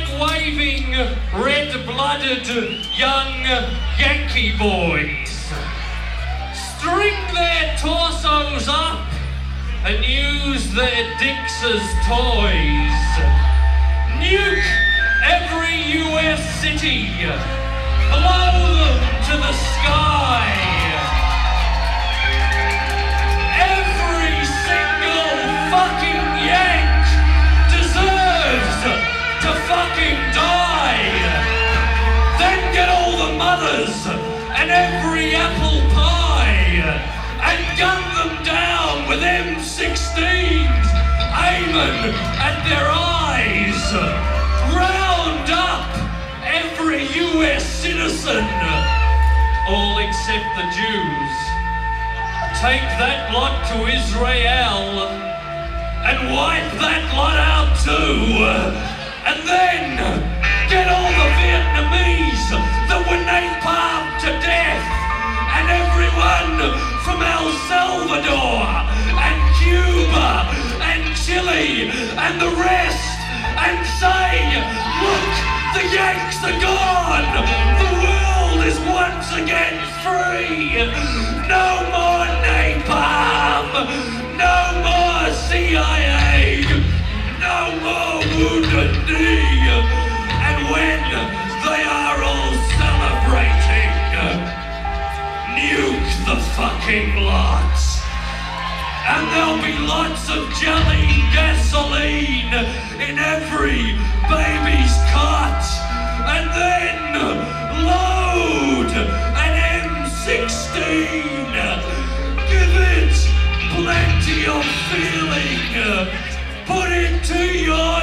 flag-waving, red-blooded young Yankee boys string their torsos up and use their dicks as toys. Nuke every US city, blow them to the sky. Every single fucking Yank deserves to fucking die. Then get all the mothers and every apple pie and gun them down with M16s aiming at their eyes. Round up every US citizen, all except the Jews. Take that lot to Israel and wipe that lot out too. And then get all the Vietnamese that were napalmed to death and everyone from El Salvador and Cuba and Chile and the rest and say, look, the Yanks are gone. The world is once again free. No more napalm. No more CIA. No more Wounded Knee. And when they are all celebrating, nuke the fucking lots. And there'll be lots of jelly gasoline in every baby's cot. And then load an M16. Give it plenty of feeling. Put it to your